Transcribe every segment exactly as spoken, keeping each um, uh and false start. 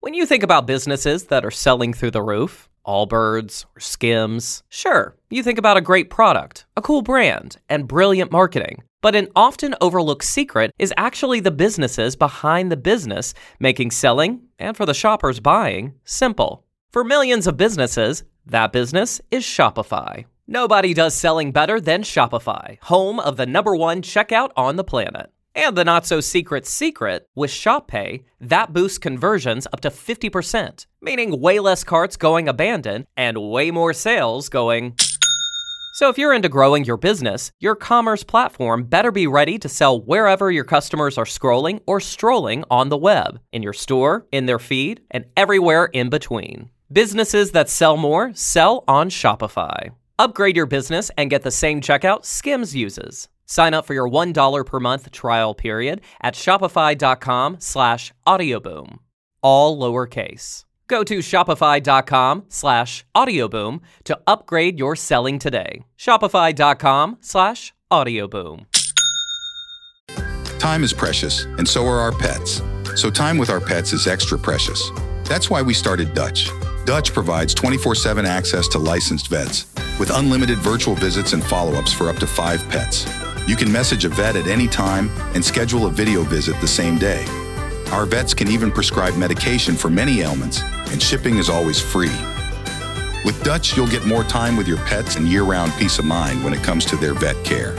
When you think about businesses that are selling through the roof, Allbirds or Skims, sure, you think about a great product, a cool brand, and brilliant marketing. But an often overlooked secret is actually the businesses behind the business, making selling, and for the shoppers buying, simple. For millions of businesses, that business is Shopify. Nobody does selling better than Shopify, home of the number one checkout on the planet. And the not-so-secret secret, with Shop Pay, that boosts conversions up to fifty percent, meaning way less carts going abandoned and way more sales going... So if you're into growing your business, your commerce platform better be ready to sell wherever your customers are scrolling or strolling on the web, in your store, in their feed, and everywhere in between. Businesses that sell more sell on Shopify. Upgrade your business and get the same checkout Skims uses. Sign up for your one dollar per month trial period at shopify.com slash audioboom. All lowercase. Go to shopify.com slash audioboom to upgrade your selling today. Shopify.com slash audioboom. Time is precious, and so are our pets. So time with our pets is extra precious. That's why we started Dutch. Dutch provides twenty-four seven access to licensed vets with unlimited virtual visits and follow-ups for up to five pets. You can message a vet at any time and schedule a video visit the same day. Our vets can even prescribe medication for many ailments, and shipping is always free. With Dutch, you'll get more time with your pets and year-round peace of mind when it comes to their vet care.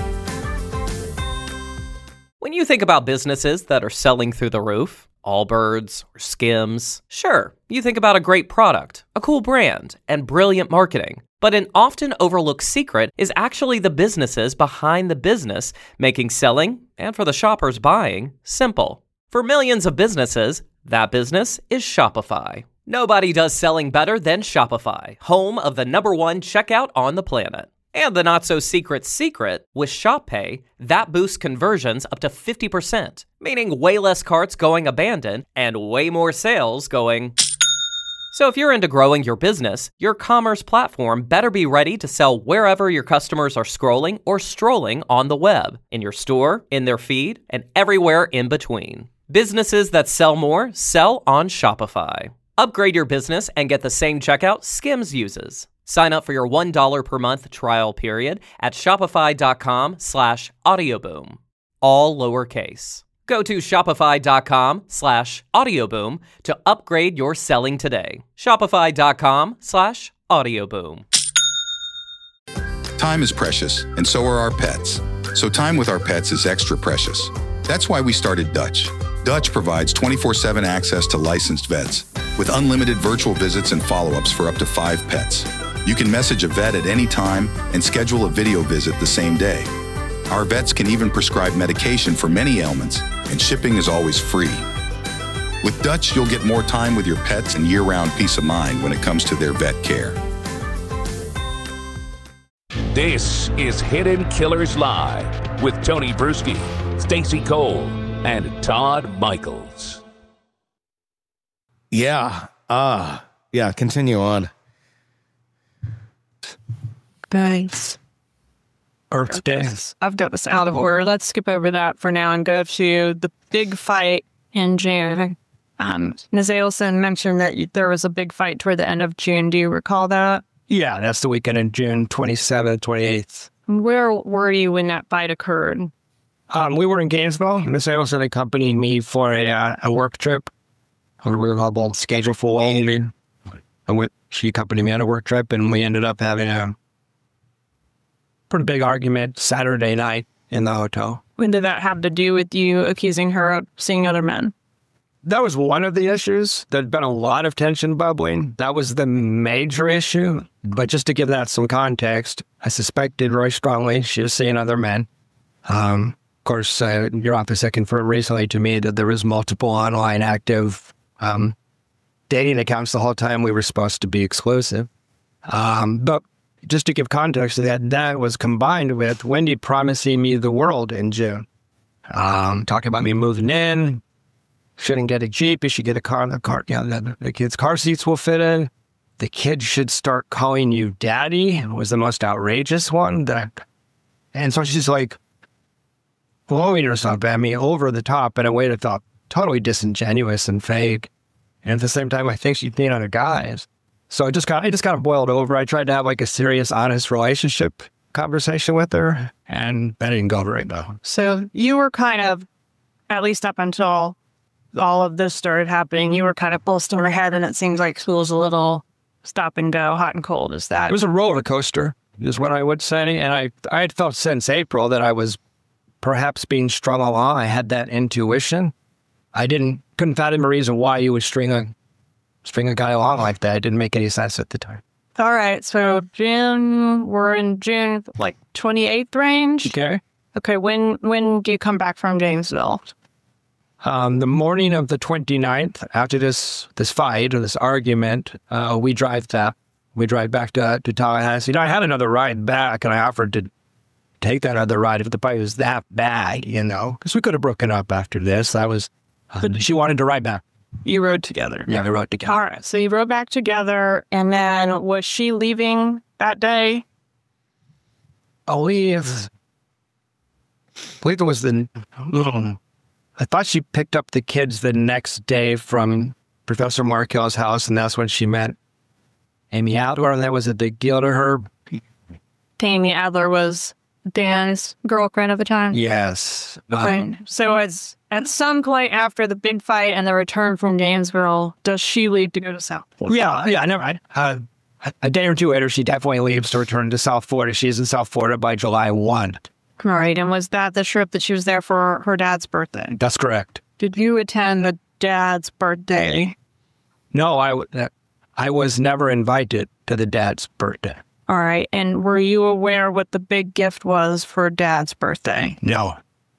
When you think about businesses that are selling through the roof, Allbirds or Skims, sure, you think about a great product, a cool brand, and brilliant marketing. But an often overlooked secret is actually the businesses behind the business, making selling, and for the shoppers buying, simple. For millions of businesses, that business is Shopify. Nobody does selling better than Shopify, home of the number one checkout on the planet. And the not-so-secret secret, with Shop Pay, that boosts conversions up to fifty percent, meaning way less carts going abandoned and way more sales going... So if you're into growing your business, your commerce platform better be ready to sell wherever your customers are scrolling or strolling on the web, in your store, in their feed, and everywhere in between. Businesses that sell more sell on Shopify. Upgrade your business and get the same checkout Skims uses. Sign up for your one dollar per month trial period at shopify.com slash audioboom. All lowercase. Go to shopify.com slash audioboom to upgrade your selling today. Shopify.com slash audioboom. Time is precious, and so are our pets. So time with our pets is extra precious. That's why we started Dutch. Dutch provides twenty-four seven access to licensed vets with unlimited virtual visits and follow-ups for up to five pets. You can message a vet at any time and schedule a video visit the same day. Our vets can even prescribe medication for many ailments, and shipping is always free. With Dutch, you'll get more time with your pets and year-round peace of mind when it comes to their vet care. This is Hidden Killers Live with Tony Bruschi, Stacey Cole, and Todd Michaels. Yeah. Uh, yeah, continue on. Thanks. Earth Days. I've got this out of order. Let's skip over that for now and go to the big fight in June. Um, Miz Ailson mentioned that there was a big fight toward the end of June. Do you recall that? Yeah, that's the weekend in June, twenty-seventh, twenty-eighth. Where were you when that fight occurred? Um, we were in Gainesville. Miz Ailson accompanied me for a, uh, a work trip. We were all scheduled for Wyoming. I went, she accompanied me on a work trip, and we ended up having a pretty big argument Saturday night in the hotel. When did that have to do with you accusing her of seeing other men? That was one of the issues. There'd been a lot of tension bubbling. That was the major issue. But just to give that some context, I suspected very strongly she was seeing other men. Um, of course, uh, your office had confirmed recently to me that there was multiple online active um, dating accounts the whole time we were supposed to be exclusive. Um, but just to give context to that, that was combined with Wendy promising me the world in June. Um, talking about me moving in, shouldn't get a Jeep, you should get a car, the car, you know, the, the kids' car seats will fit in. The kids should start calling you daddy. It was the most outrageous one. That, and so she's like blowing herself at me over the top in a way that felt totally disingenuous and fake. And at the same time, I think she'd seen other guys. So I just got, I just got boiled over. I tried to have like a serious, honest relationship conversation with her, and that didn't go very well. So you were kind of, at least up until all of this started happening, you were kind of pulsed on her head, and it seems like school's a little stop and go, hot and cold. Is that? It was a roller coaster, is what I would say. And I, I had felt since April that I was perhaps being strung along. I had that intuition. I didn't, couldn't fathom a reason why you would string a, string a guy along like that. It didn't make any sense at the time. All right. So June, we're in June, like twenty-eighth range. Okay. Okay. When, when do you come back from Janesville? Um, the morning of the twenty-ninth, after this, this fight or this argument, uh, we drive back. We drive back to, to Tallahassee. You know, I had another ride back, and I offered to take that other ride if the fight was that bad, you know, because we could have broken up after this. I was, uh, she wanted to ride back. You rode together. Yeah, we rode together. All right. So you rode back together, and then was she leaving that day? I believe, I believe it was the, I thought she picked up the kids the next day from Professor Markell's house, and that's when she met Amy Adler, and that was a big deal to her. Amy Adler was Dan's girlfriend at the time? Yes. Okay. So as, at some point after the big fight and the return from Janesville, does she leave to go to South Florida? Yeah, yeah, I never. I, uh, a day or two later, she definitely leaves to return to South Florida. She's in South Florida by July first. All right. And was that the trip that she was there for her dad's birthday? That's correct. Did you attend the dad's birthday? No, I, w- I was never invited to the dad's birthday. All right. And were you aware what the big gift was for dad's birthday? No.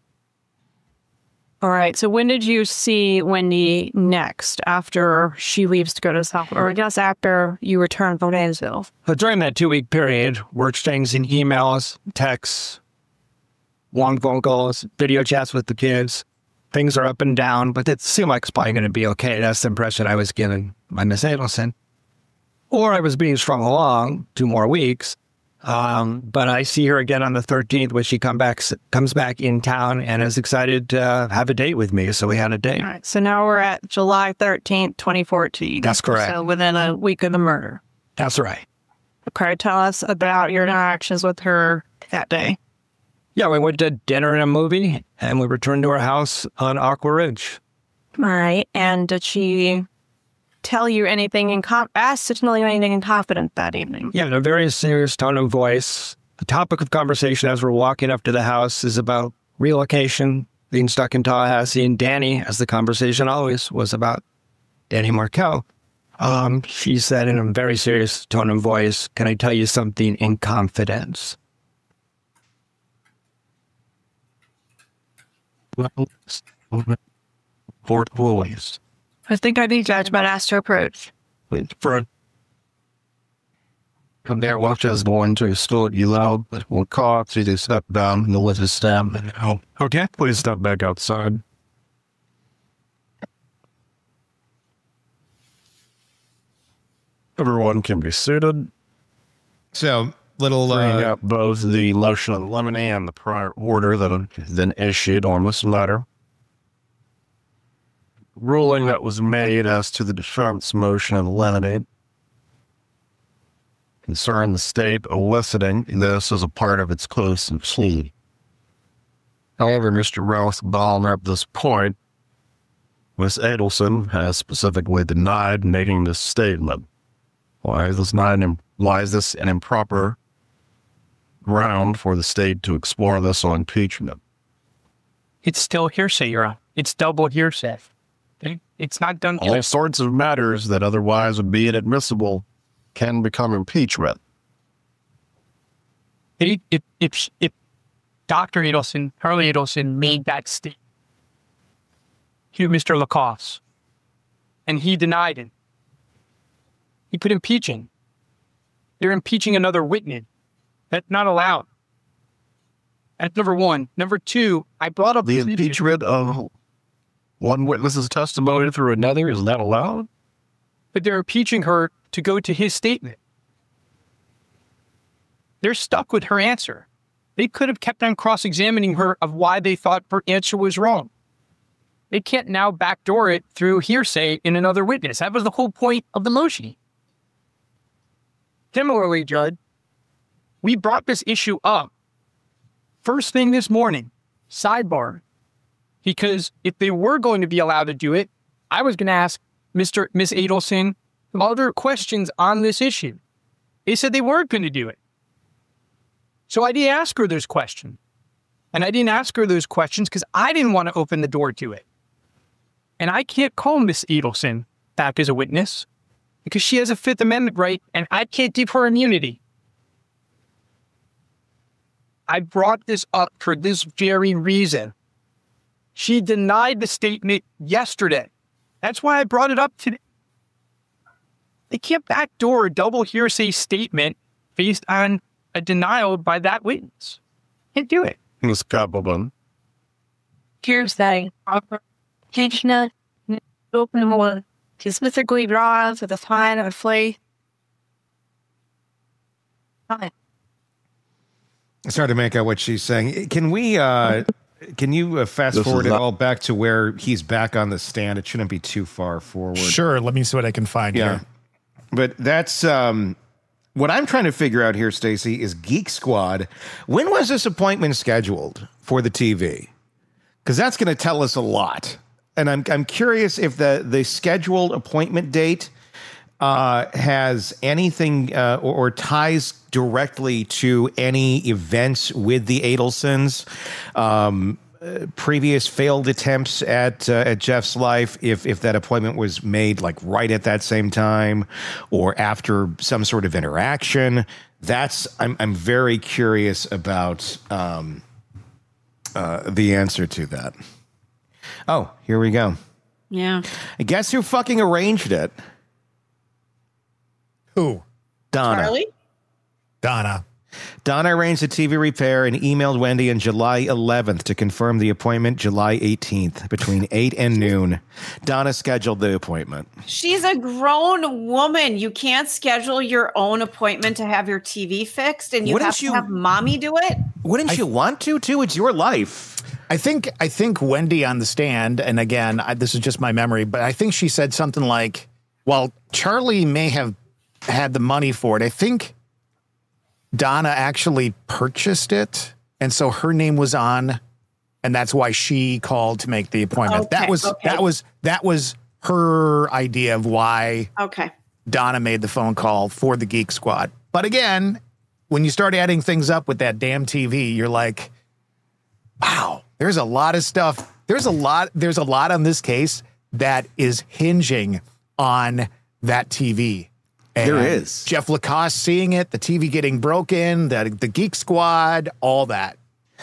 All right. So when did you see Wendy next after she leaves to go to South, or I guess after you return from Janesville? So during that two-week period, we're exchanging emails, texts, long phone calls, video chats with the kids. Things are up and down, but it seemed like it's probably going to be okay. That's the impression I was given by Miss Adelson. Or I was being strung along two more weeks. Um, but I see her again on the thirteenth when she come back, comes back in town and is excited to uh, have a date with me. So we had a date. All right. So now we're at July thirteenth, twenty fourteen. That's correct. So within a week of the murder. That's right. Okay. Tell us about your interactions with her that day. Yeah, we went to dinner and a movie, and we returned to our house on Aqua Ridge. All right. And did she tell you anything in com- asked to tell you anything in confidence that evening? Yeah, in a very serious tone of voice. The topic of conversation as we're walking up to the house is about relocation, being stuck in Tallahassee, and Danny, as the conversation always was about Danny Markell. Um, she said in a very serious tone of voice, "Can I tell you something in confidence?" For always. I think I'd be judged by asked to approach. For from there, watch us go into a store, you loud, but we'll call, so they step down, and let us stand. And, oh, okay, please step back outside. Everyone can be seated. So, little Bring uh, up both the motion of limine and the prior order that have been issued on this letter. Ruling that was made as to the defense motion of limine concern the state eliciting this as a part of its close and plea. However, Mister Rothbaum at this point, Miss Adelson has specifically denied making this statement. Why is this not an, why is this an improper ground for the state to explore this on impeachment? It's still hearsay, Your Honor. It's double hearsay. Okay? It's not done. All sorts of matters that otherwise would be inadmissible can become impeachment. If, if, if, if Doctor Adelson, Harley Adelson, made that statement to Mister Lacoste, and he denied it, he could impeach him. They're impeaching another witness. That's not allowed. That's number one. Number two, I brought up The impeachment of one witness's testimony through another is not allowed? but they're impeaching her to go to his statement. They're stuck with her answer. They could have kept on cross-examining her of why they thought her answer was wrong. they can't now backdoor it through hearsay in another witness. That was the whole point of the motion. Similarly, Judd, we brought this issue up first thing this morning, sidebar, because if they were going to be allowed to do it, I was going to ask Mister Miss Adelson some other questions on this issue. They said they weren't going to do it. So I didn't ask her those questions. And I didn't ask her those questions because I didn't want to open the door to it. And I can't call Miss Adelson back as a witness because she has a Fifth Amendment right and I can't give her immunity. I brought this up for this very reason. She denied the statement yesterday. That's why I brought it up today. They can't backdoor a double hearsay statement based on a denial by that witness. Can't do it. Miss Copeland. Hearsay. Intentional, open more, specifically draws with a fine of a flea. It's hard to make out what she's saying. Can we, uh, can you uh, fast This forward is it not- all back to where he's back on the stand? It shouldn't be too far forward. Sure. Let me see what I can find Yeah. here. But that's um, what I'm trying to figure out here, Stacey, is Geek Squad. When was this appointment scheduled for the T V? Because that's going to tell us a lot. And I'm I'm curious if the the scheduled appointment date uh, has anything uh, or, or ties directly to any events with the Adelsons. Um, uh, previous failed attempts at uh, at Jeff's life, if if that appointment was made like right at that same time or after some sort of interaction. That's I'm I'm very curious about um, uh, the answer to that. Oh, here we go. Yeah. Guess who fucking arranged it? Who? Donna. Charlie? Donna. Donna arranged the T V repair and emailed Wendy on July eleventh to confirm the appointment July eighteenth between eight and noon. Donna scheduled the appointment. She's a grown woman. You can't schedule your own appointment to have your T V fixed, and you Wouldn't have to you- have mommy do it. Wouldn't you want to, too? It's your life. I think I think Wendy on the stand, and again, I, this is just my memory, but I think she said something like, "Well, Charlie may have had the money for it. I think Donna actually purchased it, and so her name was on, and that's why she called to make the appointment. Okay, that was okay. that was that was her idea of why Okay. Donna made the phone call for the Geek Squad. But again, when you start adding things up with that damn T V, you're like, wow, there's a lot of stuff. There's a lot. There's a lot on this case that is hinging on that T V. And There is. Jeff Lacoste seeing it, the T V getting broken, the the Geek Squad, all that.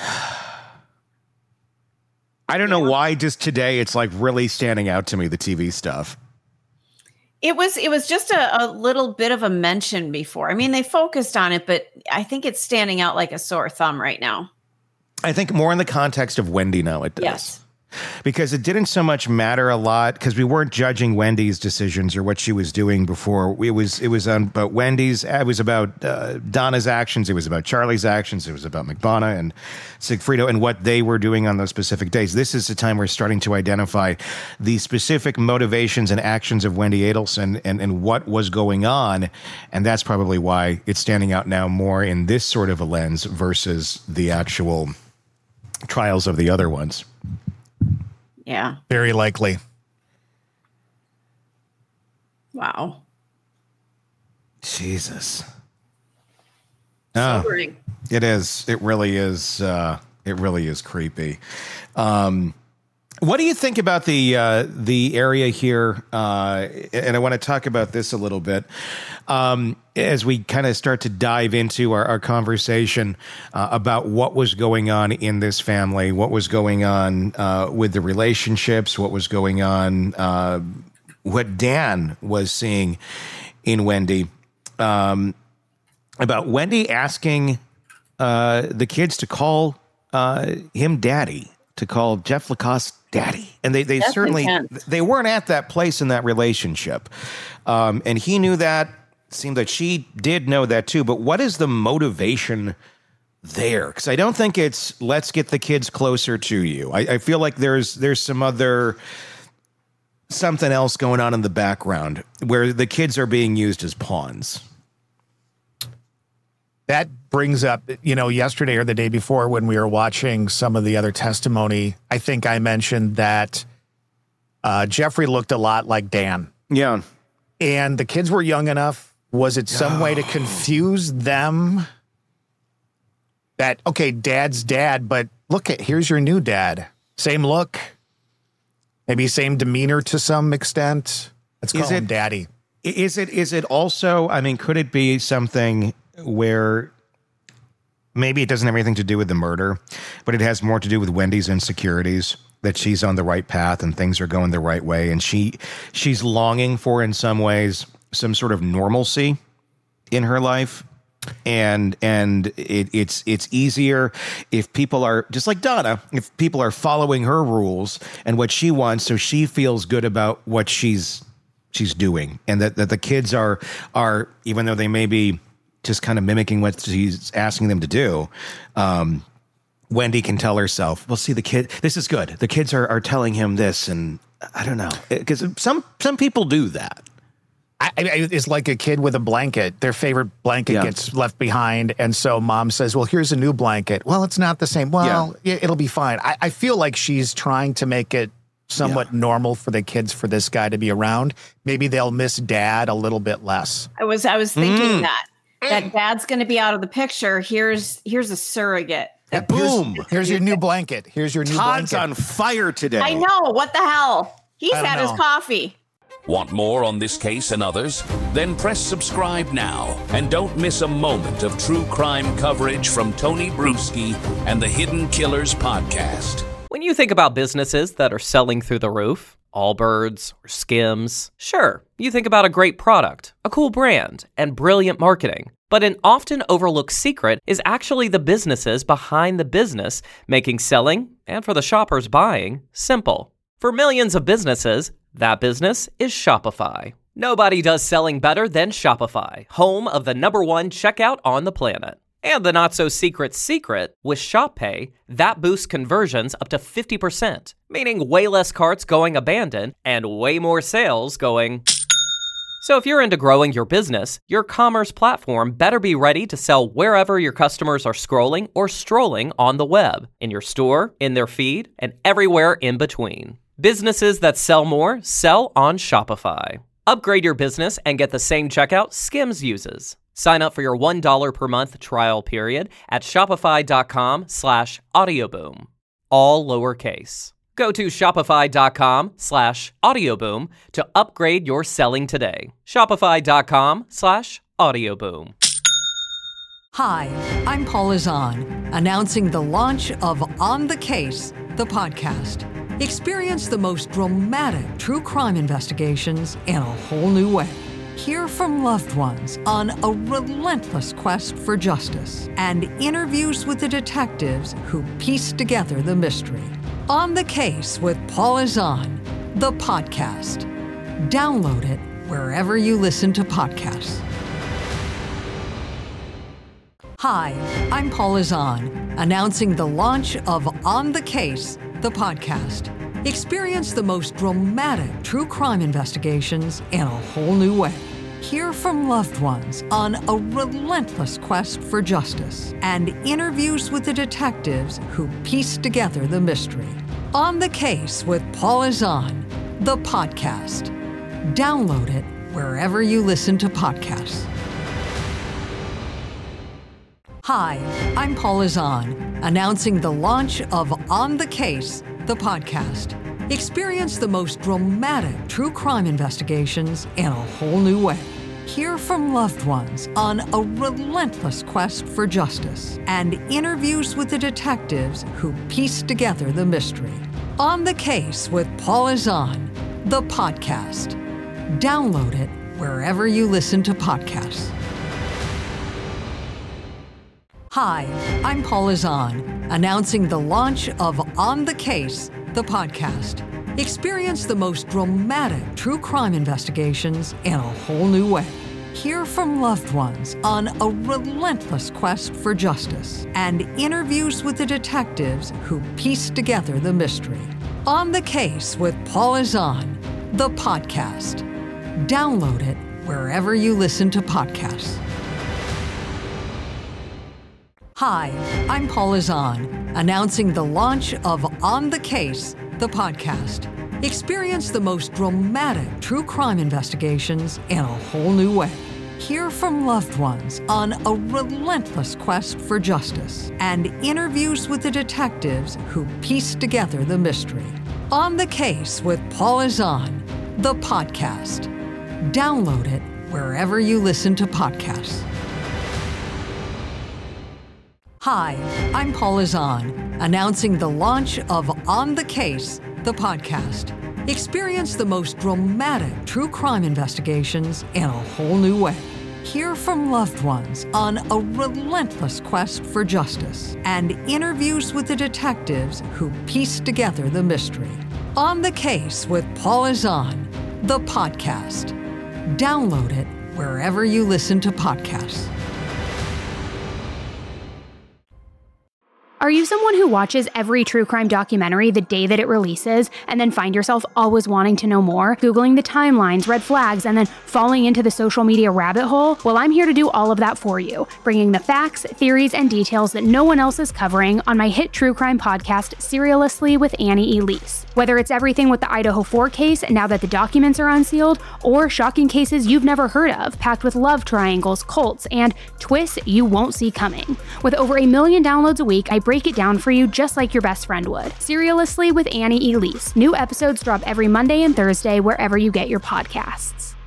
I don't know why just today it's like really standing out to me, the T V stuff. It was it was just a, a little bit of a mention before. I mean, they focused on it, but I think it's standing out like a sore thumb right now. I think more in the context of Wendy now it does. Yes. Because it didn't so much matter a lot because we weren't judging Wendy's decisions or what she was doing before. It was it was on about Wendy's. It was about uh, Donna's actions. It was about Charlie's actions. It was about McBonna and Sigfrido and what they were doing on those specific days. This is the time we're starting to identify the specific motivations and actions of Wendy Adelson and, and what was going on. And that's probably why it's standing out now more in this sort of a lens versus the actual trials of the other ones. Yeah. Very likely. Wow. Jesus. Oh, Sobering. it is. It really is. Uh, it really is creepy. Um, what do you think about the uh, the area here? Uh, and I want to talk about this a little bit um, as we kind of start to dive into our, our conversation uh, about what was going on in this family, what was going on uh, with the relationships, what was going on, uh, what Dan was seeing in Wendy. Um, about Wendy asking uh, the kids to call uh, him daddy, to call Jeff Lacoste daddy. And they, they That's certainly, intense. they weren't at that place in that relationship. Um, and he knew that. Seemed like she did know that too. But what is the motivation there, because I don't think it's let's get the kids closer to you. I, I feel like there's there's some other something else going on in the background where the kids are being used as pawns. That brings up, you know, yesterday or the day before when we were watching some of the other testimony, I think I mentioned that uh, Jeffrey looked a lot like Dan. Yeah. And the kids were young enough. Was it some way to confuse them that, okay, dad's dad, but look at, here's your new dad. Same look, maybe same demeanor to some extent. Let's call Is him it- daddy. Is it is it also, I mean, could it be something where maybe it doesn't have anything to do with the murder, but it has more to do with Wendy's insecurities, that she's on the right path and things are going the right way, and she she's longing for, in some ways, some sort of normalcy in her life. And and it, it's it's easier if people are, just like Donna, if people are following her rules and what she wants, so she feels good about what she's she's doing, and that, that the kids are are even though they may be just kind of mimicking what she's asking them to do. Um, Wendy can tell herself, well, see, the kid, this is good. The kids are, are telling him this, and I don't know, because some some people do that. I, I, it's like a kid with a blanket. Their favorite blanket Yeah. gets left behind. And so mom says, well, here's a new blanket. Well, it's not the same. Well, yeah. it'll be fine. I, I feel like she's trying to make it somewhat Yeah. normal for the kids, for this guy to be around. Maybe they'll miss dad a little bit less. I was I was thinking Mm. that that dad's going to be out of the picture. Here's here's a surrogate. Boom. Here's, here's your new blanket. Here's your new Todd's blanket. on fire today. I know, what the hell? He's I don't had his know. coffee. Want more on this case and others? Then press subscribe now and don't miss a moment of true crime coverage from Tony Bruschi and the Hidden Killers podcast. When you think about businesses that are selling through the roof, Allbirds or Skims, sure, you think about a great product, a cool brand, and brilliant marketing. But an often overlooked secret is actually the businesses behind the business, making selling, and for the shoppers buying, simple. For millions of businesses, that business is Shopify. Nobody does selling better than Shopify, home of the number one checkout on the planet. And the not-so-secret secret, with Shop Pay, that boosts conversions up to fifty percent, meaning way less carts going abandoned and way more sales going... So if you're into growing your business, your commerce platform better be ready to sell wherever your customers are scrolling or strolling on the web, in your store, in their feed, and everywhere in between. Businesses that sell more sell on Shopify. Upgrade your business and get the same checkout Skims uses. Sign up for your one dollar per month trial period at shopify.com slash audioboom. All lowercase. Go to shopify.com slash audioboom to upgrade your selling today. Shopify.com slash audioboom. Hi, I'm Paula Zahn, announcing the launch of On the Case, the podcast. Experience the most dramatic true crime investigations in a whole new way. Hear from loved ones on a relentless quest for justice and interviews with the detectives who piece together the mystery. On the Case with Paula Zahn, the podcast. Download it wherever you listen to podcasts. Hi, I'm Paula Zahn, announcing the launch of On the Case, the podcast. Experience the most dramatic true crime investigations in a whole new way. Hear from loved ones on a relentless quest for justice and interviews with the detectives who piece together the mystery. On the Case with Paula Zahn, the podcast. Download it wherever you listen to podcasts. Hi, I'm Paula Zahn, announcing the launch of On the Case, the podcast. Experience the most dramatic true crime investigations in a whole new way. Hear from loved ones on a relentless quest for justice and interviews with the detectives who piece together the mystery. On the Case with Paula Zahn, the podcast. Download it wherever you listen to podcasts. Hi, I'm Paula Zahn, announcing the launch of On the Case, the podcast. Experience the most dramatic true crime investigations in a whole new way. Hear from loved ones on a relentless quest for justice and interviews with the detectives who piece together the mystery. On the Case with Paul Azan, the podcast. Download it wherever you listen to podcasts. Hi, I'm Paul Azan, announcing the launch of On the Case, the podcast. Experience the most dramatic true crime investigations in a whole new way. Hear from loved ones on a relentless quest for justice and interviews with the detectives who piece together the mystery. On the Case with Paul Azan, the podcast. Download it wherever you listen to podcasts. Hi, I'm Paul Azan, announcing the launch of On the Case, the podcast. Experience the most dramatic true crime investigations in a whole new way. Hear from loved ones on a relentless quest for justice and interviews with the detectives who piece together the mystery. On the Case with Paul Azan, the podcast. Download it wherever you listen to podcasts. Are you someone who watches every true crime documentary the day that it releases and then find yourself always wanting to know more, Googling the timelines, red flags, and then falling into the social media rabbit hole? Well, I'm here to do all of that for you, bringing the facts, theories, and details that no one else is covering on my hit true crime podcast, Serialously with Annie Elise. Whether it's everything with the Idaho four case now that the documents are unsealed, or shocking cases you've never heard of, packed with love triangles, cults, and twists you won't see coming. With over a million downloads a week, I break it down for you just like your best friend would. Serialously with Annie Elise. New episodes drop every Monday and Thursday wherever you get your podcasts.